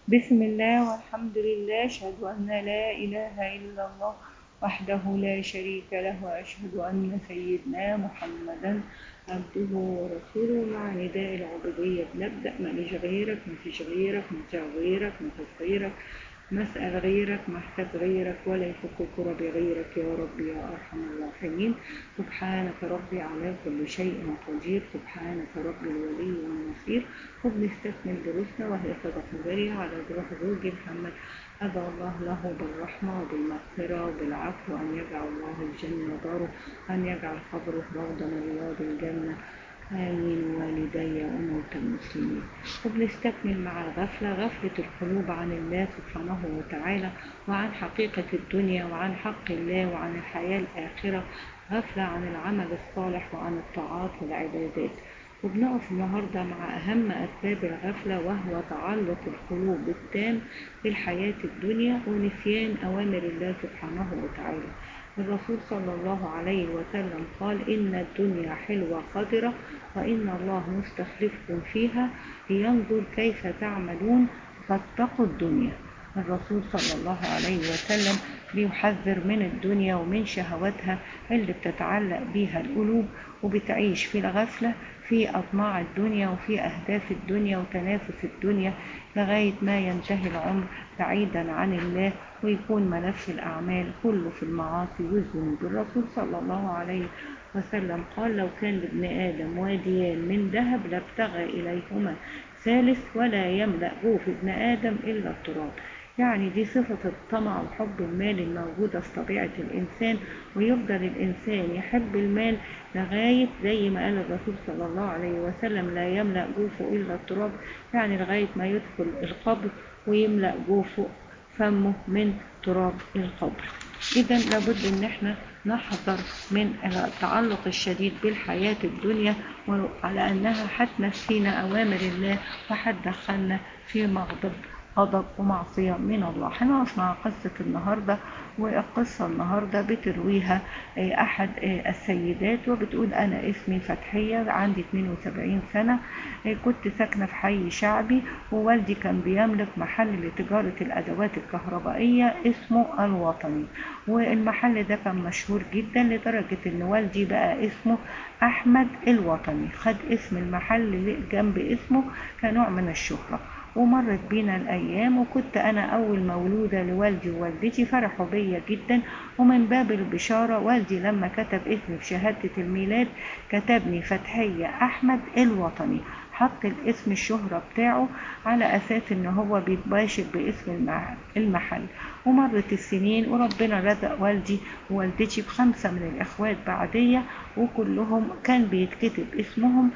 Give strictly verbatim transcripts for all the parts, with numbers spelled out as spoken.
بسم الله والحمد لله، أشهد أن لا إله إلا الله وحده لا شريك له، وأشهد أن سيدنا محمدا عبده ورسوله. مع نداء العبودية بنبدأ: ماليش غيرك، مفيش غيرك، مطيع غيرك، مخاف غيرك، مسأل غيرك، محتاج غيرك، ولا يفك كرب غيرك يا رب يا أرحم الراحمين. سبحانك ربي على كل شيء قدير، سبحانك ربي الولي والنصير. وبنستكمل دروسنا وهي صدقة جارية على روح زوجي محمد، أدعو الله له بالرحمة وبالمغفرة وبالعفو، أن يجعل الله الجنة داره، أن يجعل قبره روضة من رياض الجنة. آمين. والدي وموتى المسلمين. وبنستكمل مع الغفلة، غفلة القلوب عن الله سبحانه وتعالى، وعن حقيقة الدنيا، وعن حق الله، وعن الحياة الآخرة. غفلة عن العمل الصالح وعن الطاعات والعبادات. وبنقف النهاردة مع أهم أسباب الغفلة، وهو تعلق القلوب التام بالحياة الدنيا ونسيان أوامر الله سبحانه وتعالى. الرسول صلى الله عليه وسلم قال: إن الدنيا حلوة خضرة، وإن الله مستخلفكم فيها لينظر كيف تعملون، فاتقوا الدنيا. الرسول صلى الله عليه وسلم بيحذر من الدنيا ومن شهواتها اللي بتتعلق بيها القلوب، وبتعيش في الغفلة في أطماع الدنيا وفي أهداف الدنيا وتنافس الدنيا، لغاية ما ينتهي العمر بعيدا عن الله، ويكون ملف الأعمال كله في المعاصي والذنوب. الرسول صلى الله عليه وسلم قال: لو كان لابن آدم واديان من ذهب لابتغى إليهما ثالث، ولا يملأ جوف ابن آدم إلا التراب. يعني دي صفة الطمع وحب المال الموجودة في طبيعة الإنسان، ويفضل الإنسان يحب المال لغاية زي ما قال الرسول صلى الله عليه وسلم: لا يملأ جوفه إلا التراب، يعني لغاية ما يدخل القبر ويملأ جوفه فمه من تراب القبر. إذا لابد إن احنا نحذر من التعلق الشديد بالحياة الدنيا، وعلى أنها هتنسينا أوامر الله وهتدخلنا في مغضب غضب ومعصية من الله. هنقف مع قصة النهاردة، والقصة النهاردة بترويها أحد السيدات، وبتقول: أنا اسمي فتحية، عندي اثنين وسبعين سنة، كنت ساكنة في حي شعبي، ووالدي كان بيملك محل لتجارة الأدوات الكهربائية اسمه الوطني، والمحل ده كان مشهور جدا لدرجة إن والدي بقى اسمه أحمد الوطني، خد اسم المحل جنب اسمه كنوع من الشهرة. ومرت بينا الأيام، وكنت أنا أول مولودة لوالدي ووالدتي، فرحوا بيا جدا. ومن باب البشارة، والدي لما كتب اسمي في شهادة الميلاد كتبني فتحية أحمد الوطني، حط الاسم الشهرة بتاعه على أساس إن هو بيتباشر باسم المحل. ومرت السنين، وربنا رزق والدي ووالدتي بخمسة من الإخوات بعدية، وكلهم كان بيتكتب اسمهم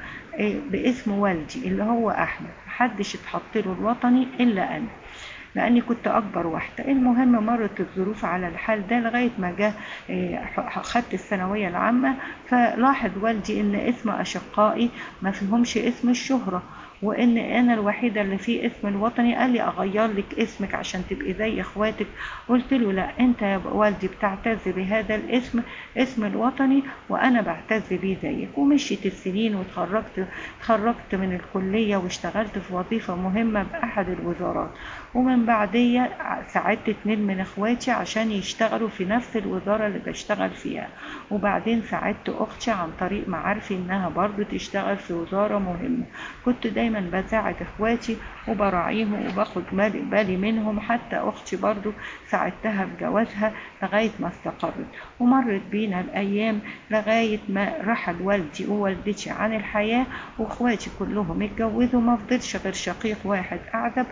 باسم والدي اللي هو أحمد، محدش اتحط له الوطني إلا أنا، لأني كنت أكبر واحدة. المهم مرت الظروف على الحال ده لغاية ما جاء خدت الثانوية العامة، فلاحظ والدي إن اسم أشقائي ما فيهمش اسم الشهرة، وإن أنا الوحيدة اللي فيه اسم الوطني. قال لي: أغير لك اسمك عشان تبقي زي إخواتك. قلت له: لا، أنت يا والدي بتعتز بهذا الاسم، اسم الوطني، وأنا بعتز بيه زيك. ومشيت السنين، وتخرجت تخرجت من الكلية، واشتغلت في وظيفة مهمة بأحد الوزارات. ومن بعدية ساعدت اتنين من اخواتي عشان يشتغلوا في نفس الوزارة اللي بشتغل فيها، وبعدين ساعدت اختي عن طريق معارفي انها برضو تشتغل في وزارة مهمة. كنت دايما بساعد اخواتي وبراعيهم وباخد بالي منهم، حتى اختي برضو ساعدتها في جوازها لغاية ما استقرت. ومرت بينا الايام لغاية ما رحل والدي ووالدتي عن الحياة، واخواتي كلهم اتجوزوا، ما فضلش غير شقيق واحد اعزب.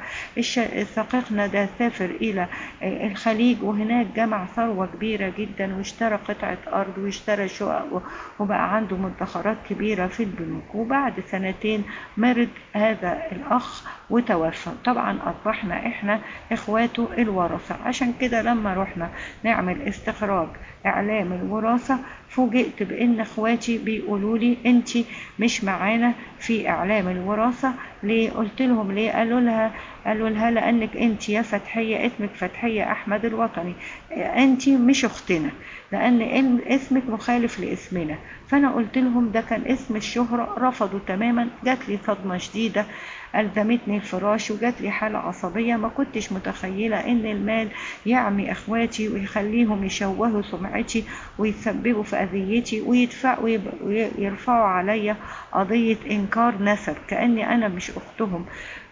شقيقنا ده سافر إلى الخليج، وهناك جمع ثروة كبيرة جدا، واشترى قطعة أرض، واشترى شقق، وبقى عنده مدخرات كبيرة في البنوك. وبعد سنتين مرض هذا الأخ وتوفى. طبعا أصبحنا إحنا إخواته الورثة. عشان كده لما رحنا نعمل استخراج إعلام الوراثة، فوجئت بأن إخواتي بيقولوا لي: أنت مش معانا في إعلام الوراثة ليه؟ قلت لهم: ليه؟ قالوا لها قالوا لها لأنك أنت يا فتحية، اسمك فتحية أحمد الوطني، أنت مش أختنا، لأن اسمك مخالف لاسمنا. فأنا قلت لهم ده كان اسم الشهرة. رفضوا تماما. جات لي صدمة شديدة ألزمتني الفراش وجات لي حالة عصبية. ما كنتش متخيلة إن المال يعمي إخواتي ويخليهم يشوهوا سمعتي ويتسببوا في أذيتي ويدفعوا ويرفعوا عليا قضية إنكار نسب كأني أنا مش أختهم.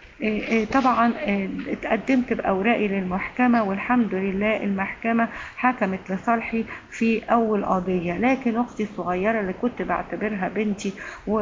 طبعا اتقدمت بأوراقي للمحكمة والحمد لله المحكمة حكمت لصالحي في أول قضية، لكن أختي الصغيرة اللي كنت بعتبرها بنتي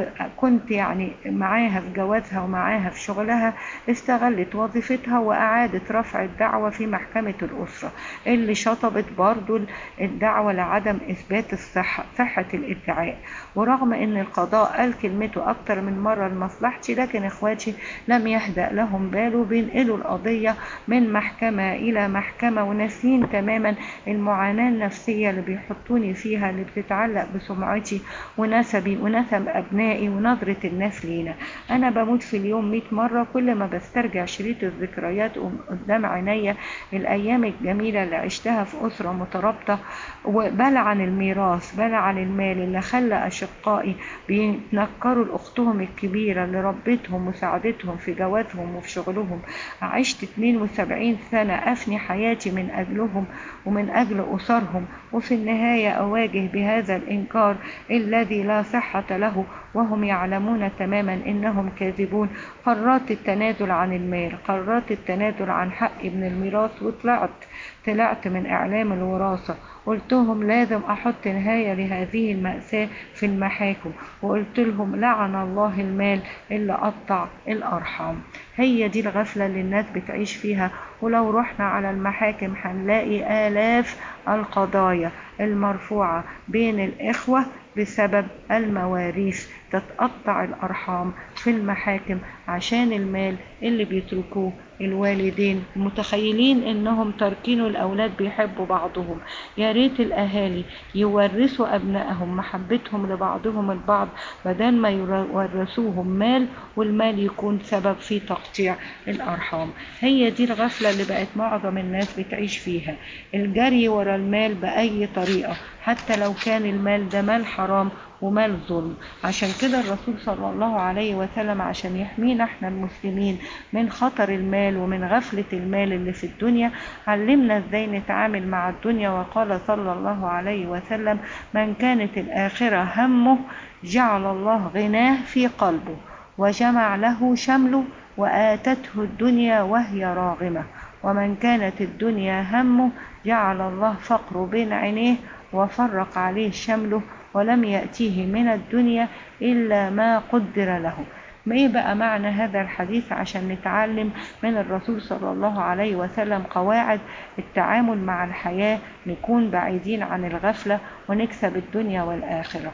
وكنت يعني معاها في جوازها ومعاها في شغلها استغلت وظيفتها وأعادت رفع الدعوة في محكمة الأسرة اللي شطبت برضو الدعوة لعدم إثبات الصحة صحة الادعاء. ورغم أن القضاء قال كلمته أكتر من مرة لمصلحتي لكن إخواتي لم يهدأ لهم باله، بينقلوا القضية من محكمة إلى محكمة وناسين تماما المعاناة النفسية اللي بيحطوني فيها اللي بتتعلق بسمعتي ونسبي ونسب أبنائي ونظرة الناس لينا. أنا بموت في اليوم مئة مرة كل ما بسترجع شريط الذكريات قدام عينيا الأيام الجميلة اللي عشتها في أسرة مترابطة، وبلعن الميراث بلعن المال اللي خلى أشقائي بيتنكروا لأختهم الكبيرة اللي ربتهم وساعدتهم في جوازهم وفي شغلهم. عشت اثنين وسبعين سنة أفني حياتي من أجلهم ومن أجل أسرهم، وفي النهاية أواجه بهذا الإنكار الذي لا صحة له وهم يعلمون تماما إنهم كاذبون. قررت التنازل عن المال، قررت التنازل عن حقي من الميراث وطلعت طلعت من إعلام الوراثة. قلتهم لازم أحط نهاية لهذه المأساة في المحاكم، وقلت لهم لعن الله المال اللي قطع الأرحام. هي دي الغفلة اللي الناس بتعيش فيها. ولو رحنا على المحاكم هنلاقي آلاف القضايا المرفوعة بين الإخوة بسبب المواريث، تتقطع الأرحام في المحاكم عشان المال اللي بيتركوه الوالدين متخيلين انهم تركينه الأولاد بيحبوا بعضهم. يا ريت الأهالي يورثوا أبنائهم محبتهم لبعضهم البعض بدل ما يورثوهم مال والمال يكون سبب في تقطيع الأرحام. هي دي الغفلة اللي بقت معظم الناس بتعيش فيها، الجري ورا المال بأي طريقة حتى لو كان المال ده مال حرام ومال ظلم. عشان كده الرسول صلى الله عليه وسلم عشان يحمينا احنا المسلمين من خطر المال ومن غفلة المال اللي في الدنيا علمنا ازاي نتعامل مع الدنيا. وقال صلى الله عليه وسلم من كانت الآخرة همه جعل الله غناه في قلبه وجمع له شمله وآتته الدنيا وهي راغمة، ومن كانت الدنيا همه جعل الله فقره بين عينيه وفرق عليه شمله ولم يأتيه من الدنيا إلا ما قدر له. ما ايه بقى معنى هذا الحديث عشان نتعلم من الرسول صلى الله عليه وسلم قواعد التعامل مع الحياة، نكون بعيدين عن الغفلة ونكسب الدنيا والآخرة.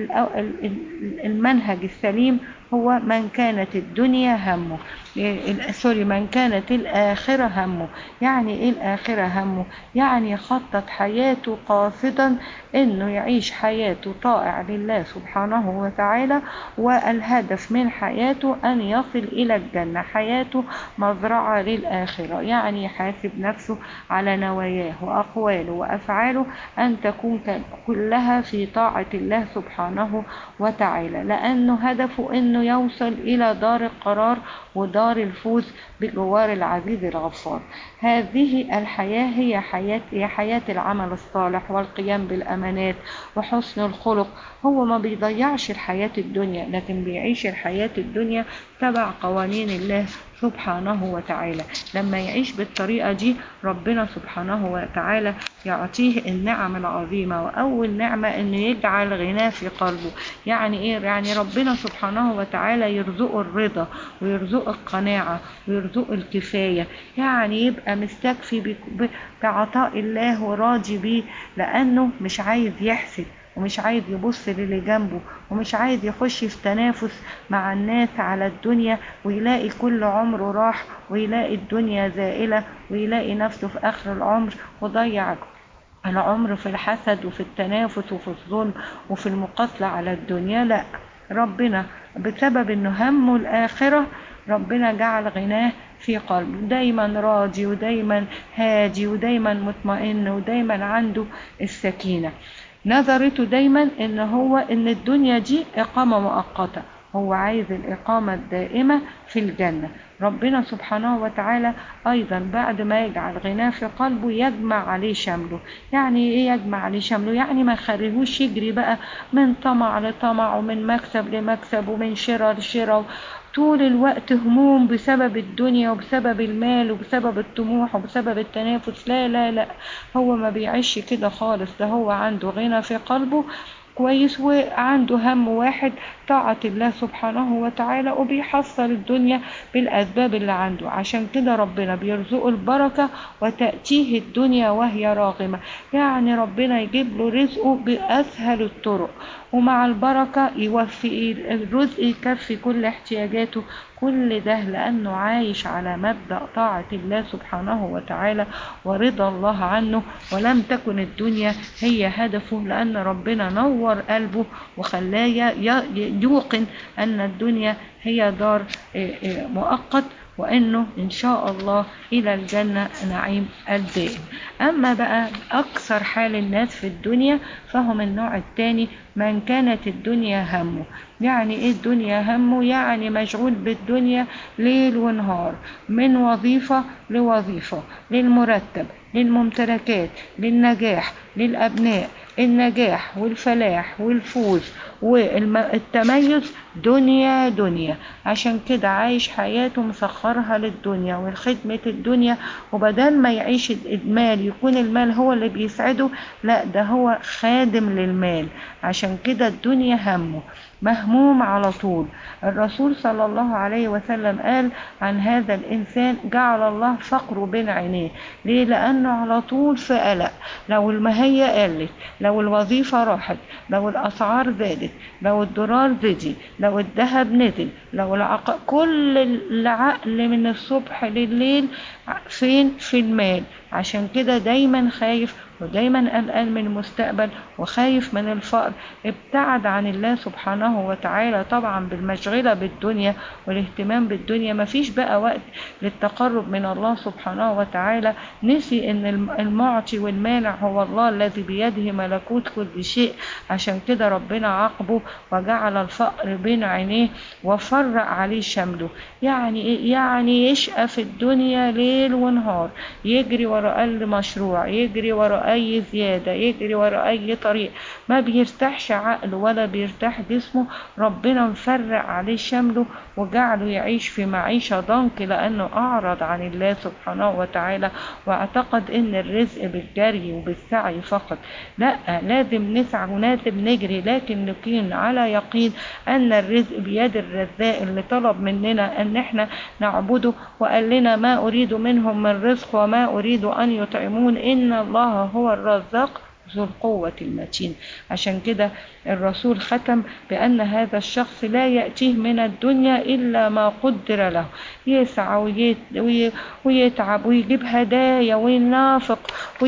المنهج السليم هو من كانت الدنيا همه سوري من كانت الآخرة همه. يعني ايه الآخرة همه؟ يعني خطط حياته قاصدا انه يعيش حياته طائع لله سبحانه وتعالى، والهدف من حياته ان يصل الى الجنة، حياته مزرعة للآخرة. يعني يحاسب نفسه على نواياه وأقواله وأفعاله أن تكون كلها في طاعة الله سبحانه وتعالى، لأنه هدفه أنه يوصل إلى دار القرار ودار الفوز بجوار العزيز الغفار. هذه الحياة هي حياة, هي حياة العمل الصالح والقيام بالأمانات وحسن الخلق. هو ما بيضيعش الحياة الدنيا لكن بيعيش الحياة الدنيا تبع قوانين الله سبحانه وتعالى. لما يعيش بالطريقة دي ربنا سبحانه وتعالى يعطيه النعم العظيمة، وأول نعمة أن يجعل غناه في قلبه. يعني إيه؟ يعني ربنا سبحانه وتعالى يرزقه الرضا ويرزقه القناعة ويرزقه الكفاية، يعني يبقى مستكفي بعطاء الله وراضي بيه، لأنه مش عايز يحسد ومش عايز يبص للي جنبه ومش عايز يخش في تنافس مع الناس على الدنيا ويلاقي كل عمره راح ويلاقي الدنيا زائلة ويلاقي نفسه في آخر العمر وضيع العمر في الحسد وفي التنافس وفي الظلم وفي المقاتلة على الدنيا. لا، ربنا بسبب انه همه الآخرة ربنا جعل غناه في قلبه، دايما راضي ودايما هادي ودايما مطمئن ودايما عنده السكينة. نظرته دايما ان هو ان الدنيا دي اقامة مؤقتة هو عايز الإقامة الدائمة في الجنة. ربنا سبحانه وتعالى أيضا بعد ما يجعل غناه في قلبه يجمع عليه شمله. يعني إيه يجمع عليه شمله؟ يعني ما يخليهوش يجري بقى من طمع لطمع ومن مكسب لمكسب ومن شراء لشراء، طول الوقت هموم بسبب الدنيا وبسبب المال وبسبب الطموح وبسبب التنافس. لا لا لا، هو ما بيعيش كده خالص، ده هو عنده غنى في قلبه كويس، وعنده هم واحد طاعة الله سبحانه وتعالى، وبيحصل الدنيا بالأسباب اللي عنده. عشان كده ربنا بيرزقه البركة وتأتيه الدنيا وهي راغمة، يعني ربنا يجيب له رزقه بأسهل الطرق، ومع البركة يوفي الرزق يكفي كل احتياجاته. كل ده لأنه عايش على مبدأ طاعة الله سبحانه وتعالى ورضا الله عنه، ولم تكن الدنيا هي هدفه، لأن ربنا نور قلبه وخلاه يوقن أن الدنيا هي دار مؤقت، وأنه إن شاء الله إلى الجنة نعيم الدائم. أما بقى أكثر حال الناس في الدنيا فهم النوع الثاني، من كانت الدنيا همه. يعني إيه الدنيا همه؟ يعني مشغول بالدنيا ليل ونهار، من وظيفة لوظيفة، للمرتب، للممتلكات، للنجاح، للأبناء، النجاح والفلاح والفوز والتميز، دنيا دنيا. عشان كده عايش حياته مسخرها للدنيا والخدمة الدنيا، وبدل ما يعيش المال يكون المال هو اللي بيسعده، لا ده هو خادم للمال. عشان كده الدنيا همه، مهموم على طول. الرسول صلى الله عليه وسلم قال عن هذا الإنسان جعل الله فقره بين عينيه. ليه؟ لأنه على طول في قلق، لو المهية قلت، لو الوظيفة راحت، لو الأسعار زادت، لو الدولار زادي، لو الذهب نزل، لو العق... كل العقل من الصبح لليل فين؟ في المال. عشان كده دايما خايف ودايما قلقان من المستقبل وخايف من الفقر، ابتعد عن الله سبحانه وتعالى طبعا بالمشغلة بالدنيا والاهتمام بالدنيا، مفيش بقى وقت للتقرب من الله سبحانه وتعالى. نسي ان المعطي والمانع هو الله الذي بيده ملكوت كل شيء. عشان كده ربنا عاقبه وجعل الفقر بين عينيه وفرق عليه شمله. يعني ايه؟ يعني يشقى في الدنيا ليل ونهار، يجري وراء اي مشروع، يجري وراء اي زيادة، يجري وراء اي طريق، ما بيرتاحش عقله ولا بيرتاح جسمه. ربنا مفرق عليه شمله وجعله يعيش في معيشة ضنك، لأنه أعرض عن الله سبحانه وتعالى واعتقد أن الرزق بالجري وبالسعي فقط. لا، لازم نسعى ولازم نجري، لكن نكون على يقين أن الرزق بيد الرزاق اللي طلب مننا أن احنا نعبده، وقال لنا ما أريد منهم من رزق وما أريد أن يطعمون إن الله هو الرزاق ذو القوة المتين. عشان كده الرسول ختم بأن هذا الشخص لا يأتيه من الدنيا إلا ما قدر له، يسعى ويتعب ويجيب هدايا وينافق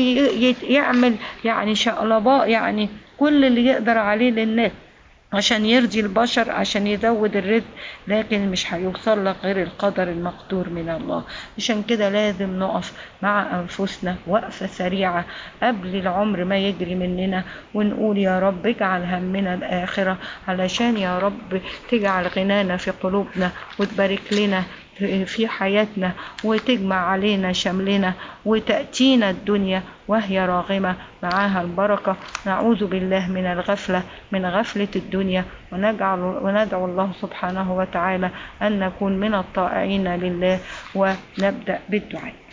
ويعمل يعني شقلباء، يعني كل اللي يقدر عليه للناس عشان يرضي البشر، عشان يزود الرزق، لكن مش هيوصل لك غير القدر المقدور من الله. عشان كده لازم نقف مع أنفسنا وقفة سريعة قبل العمر ما يجري مننا، ونقول يا رب اجعل همنا الآخرة، علشان يا رب تجعل غنانا في قلوبنا وتبارك لنا في حياتنا وتجمع علينا شملنا، وتأتينا الدنيا وهي راغمة معاها البركة. نعوذ بالله من الغفلة، من غفلة الدنيا، ونجعل وندعو الله سبحانه وتعالى أن نكون من الطائعين لله. ونبدأ بالدعاء.